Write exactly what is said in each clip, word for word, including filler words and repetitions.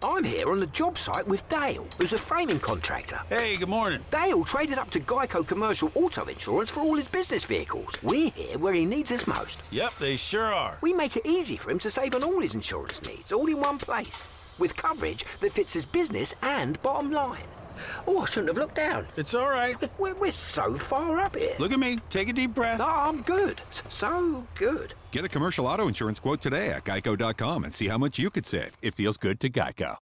I'm here on the job site with Dale, who's a framing contractor. Hey, good morning. Dale traded up to Geico Commercial Auto Insurance for all his business vehicles. We're here where he needs us most. Yep, they sure are. We make it easy for him to save on all his insurance needs, all in one place, with coverage that fits his business and bottom line. Oh, I shouldn't have looked down. It's all right. We're, we're so far up here. Look at me. Take a deep breath. No, I'm good. So good. Get a commercial auto insurance quote today at geico dot com and see how much you could save. It feels good to Geico.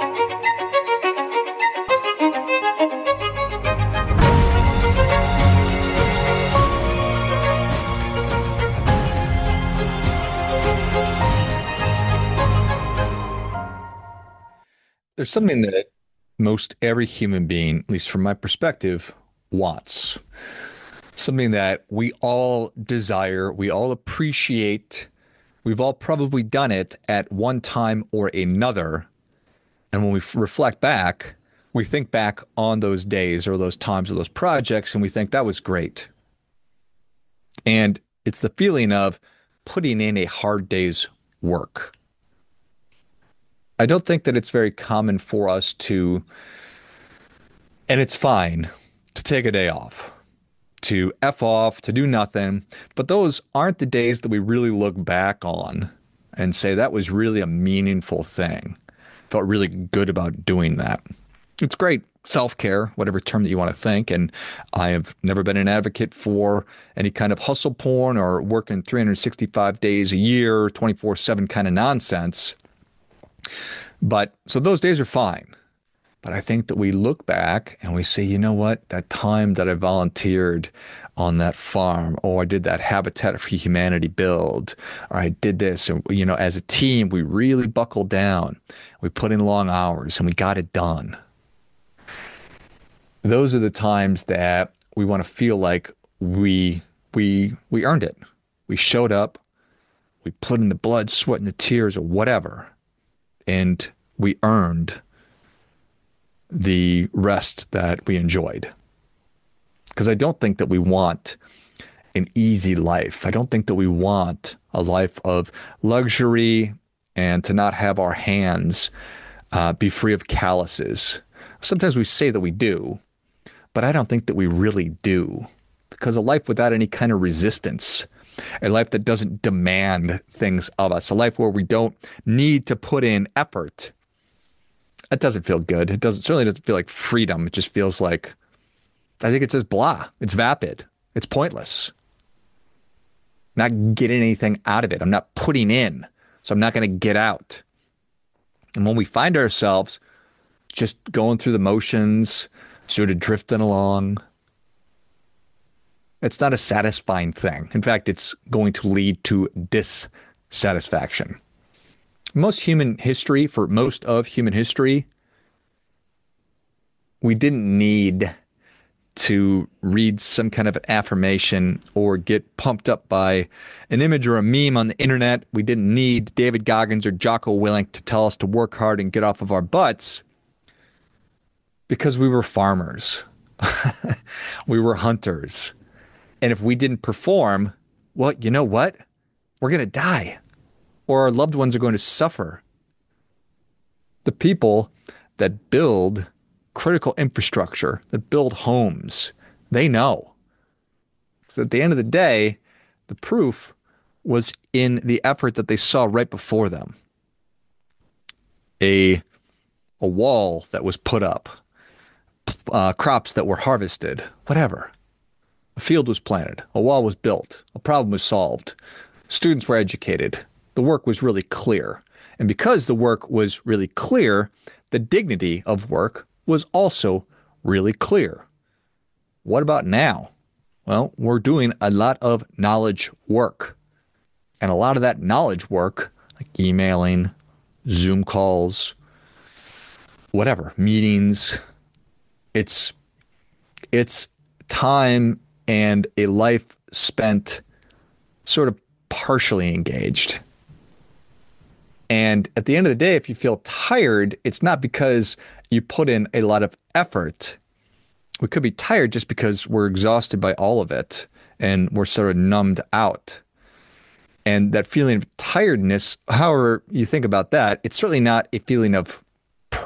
There's something that most every human being, at least from my perspective, wants. Something that we all desire, we all appreciate. We've all probably done it at one time or another. And when we f- reflect back, we think back on those days or those times or those projects, and we think that was great. And it's the feeling of putting in a hard day's work. I don't think that it's very common for us to, and it's fine, to take a day off, to F off, to do nothing. But those aren't the days that we really look back on and say that was really a meaningful thing. Felt really good about doing that. It's great self-care, whatever term that you want to think. And I have never been an advocate for any kind of hustle porn or working three hundred sixty-five days a year, twenty-four seven kind of nonsense. But so those days are fine. But I think that we look back and we say, you know what, that time that I volunteered on that farm, or I did that Habitat for Humanity build, or I did this, and you know, as a team, we really buckled down. We put in long hours and we got it done. Those are the times that we want to feel like we we we earned it. We showed up, we put in the blood, sweat, and the tears, or whatever. And we earned the rest that we enjoyed. Because I don't think that we want an easy life. I don't think that we want a life of luxury and to not have our hands uh, be free of calluses. Sometimes we say that we do, but I don't think that we really do. Because a life without any kind of resistance, a life that doesn't demand things of us, a life where we don't need to put in effort, that doesn't feel good. It doesn't certainly doesn't feel like freedom. It just feels like, I think it's just blah. It's vapid. It's pointless. I'm not getting anything out of it. I'm not putting in, so I'm not going to get out. And when we find ourselves just going through the motions, sort of drifting along, it's not a satisfying thing. In fact, it's going to lead to dissatisfaction. Most human history, for most of human history, we didn't need to read some kind of an affirmation or get pumped up by an image or a meme on the internet. We didn't need David Goggins or Jocko Willink to tell us to work hard and get off of our butts, because we were farmers. We were hunters. And if we didn't perform, well, you know what? We're going to die, or our loved ones are going to suffer. The people that build critical infrastructure, that build homes, they know. So at the end of the day, the proof was in the effort that they saw right before them. A, a wall that was put up, uh, crops that were harvested, whatever. A field was planted, a wall was built, a problem was solved, students were educated, the work was really clear. And because the work was really clear, the dignity of work was also really clear. What about now? Well, we're doing a lot of knowledge work. And a lot of that knowledge work, like emailing, Zoom calls, whatever, meetings, it's it's time and a life spent sort of partially engaged. And at the end of the day, if you feel tired, it's not because you put in a lot of effort. We could be tired just because we're exhausted by all of it and we're sort of numbed out. And that feeling of tiredness, however you think about that, it's certainly not a feeling of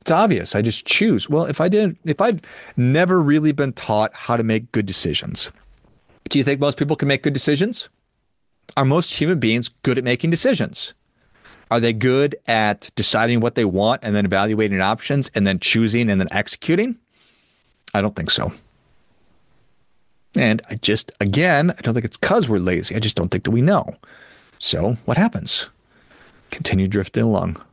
It's obvious. I just choose. Well, if I didn't, if I'd never really been taught how to make good decisions, do you think most people can make good decisions? Are most human beings good at making decisions? Are they good at deciding what they want and then evaluating options and then choosing and then executing? I don't think so. And I just, again, I don't think it's because we're lazy. I just don't think that we know. So what happens? Continue drifting along.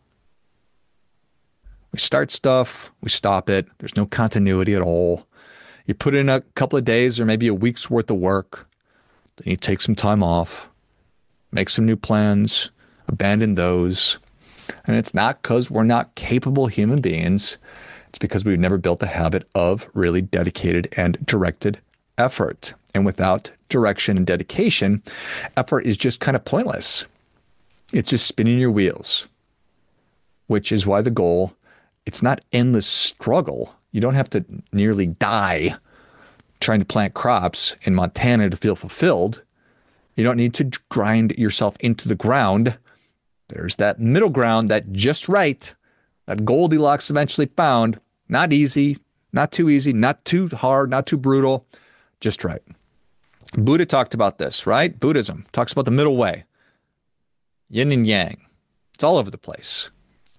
We start stuff, we stop it. There's no continuity at all. You put in a couple of days or maybe a week's worth of work. Then you take some time off, make some new plans, abandon those. And it's not because we're not capable human beings. It's because we've never built the habit of really dedicated and directed effort. And without direction and dedication, effort is just kind of pointless. It's just spinning your wheels, which is why the goal, it's not endless struggle. You don't have to nearly die trying to plant crops in Montana to feel fulfilled. You don't need to grind yourself into the ground. There's that middle ground, that just right, that Goldilocks eventually found. Not easy, not too easy, not too hard, not too brutal, just right. Buddha talked about this, right? Buddhism talks about the middle way. Yin and yang. It's all over the place.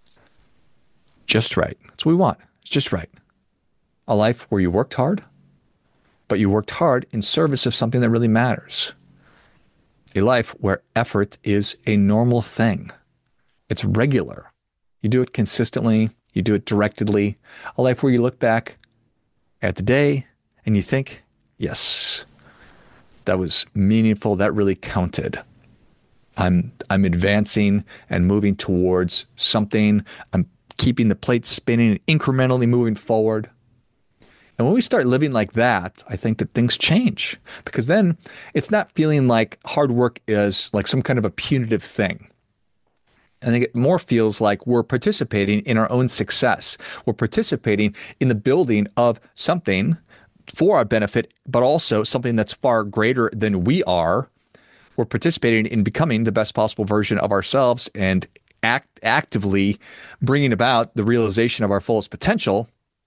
Just right. That's what we want. It's just right. A life where you worked hard, but you worked hard in service of something that really matters. A life where effort is a normal thing. It's regular. You do it consistently. You do it directedly. A life where you look back at the day and you think, yes, that was meaningful. That really counted. I'm I'm advancing and moving towards something. I'm keeping the plate spinning, incrementally moving forward. And when we start living like that, I think that things change, because then it's not feeling like hard work is like some kind of a punitive thing. I think it more feels like we're participating in our own success. We're participating in the building of something for our benefit, but also something that's far greater than we are. We're participating in becoming the best possible version of ourselves and act actively bringing about the realization of our fullest potential.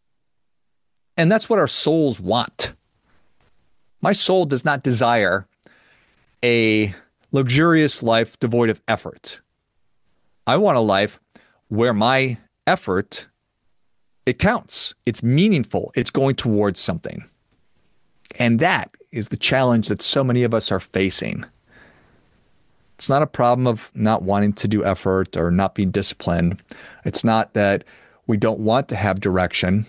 And that's what our souls want. My soul does not desire a luxurious life devoid of effort. I want a life where my effort, it counts. It's meaningful. It's going towards something. And that is the challenge that so many of us are facing. It's not a problem of not wanting to do effort or not being disciplined. It's not that we don't want to have direction.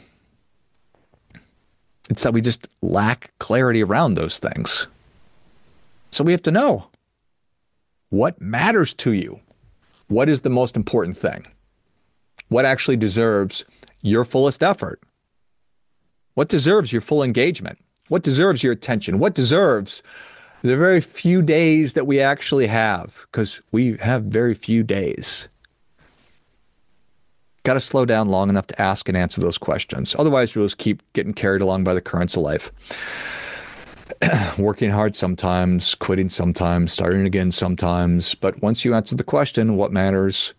It's that we just lack clarity around those things. So we have to know what matters to you. What is the most important thing? What actually deserves your fullest effort? What deserves your full engagement? What deserves your attention? What deserves the very few days that we actually have? Because we have very few days. Got to slow down long enough to ask and answer those questions. Otherwise, we'll just keep getting carried along by the currents of life. Working hard sometimes, quitting sometimes, starting again sometimes. But once you answer the question, what matters?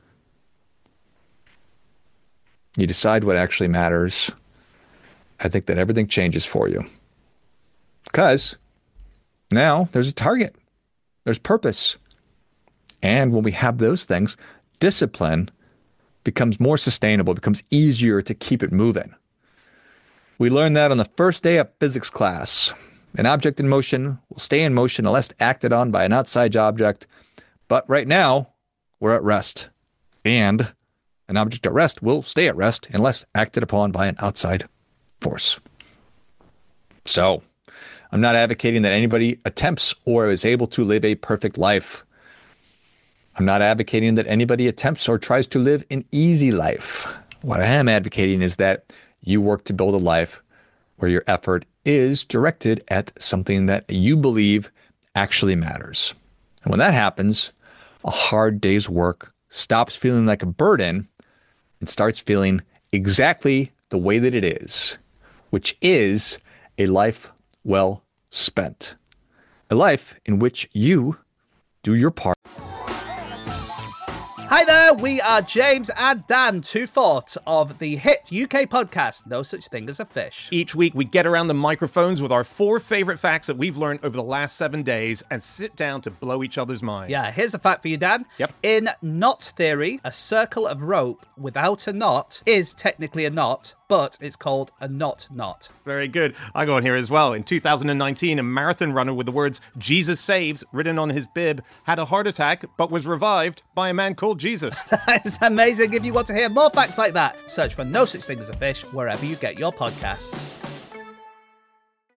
You decide what actually matters. I think that everything changes for you. Because now there's a target. There's purpose. And when we have those things, discipline becomes more sustainable, becomes easier to keep it moving. We learned that on the first day of physics class. An object in motion will stay in motion unless acted on by an outside object. But right now, we're at rest. And an object at rest will stay at rest unless acted upon by an outside force. So, I'm not advocating that anybody attempts or is able to live a perfect life. I'm not advocating that anybody attempts or tries to live an easy life. What I am advocating is that you work to build a life where your effort is directed at something that you believe actually matters. And when that happens, a hard day's work stops feeling like a burden and starts feeling exactly the way that it is, which is a life well spent. A life in which you do your part. Hi there, we are James and Dan, two fourths of the hit U K podcast, No Such Thing as a Fish. Each week, we get around the microphones with our four favorite facts that we've learned over the last seven days and sit down to blow each other's mind. Yeah, here's a fact for you, Dan. Yep. In knot theory, a circle of rope without a knot is technically a knot, but it's called a knot knot. Very good. I go on here as well. In two thousand nineteen, a marathon runner with the words Jesus Saves written on his bib had a heart attack but was revived by a man called Jesus. That's amazing. If you want to hear more facts like that, search for No Such Thing as a Fish wherever you get your podcasts.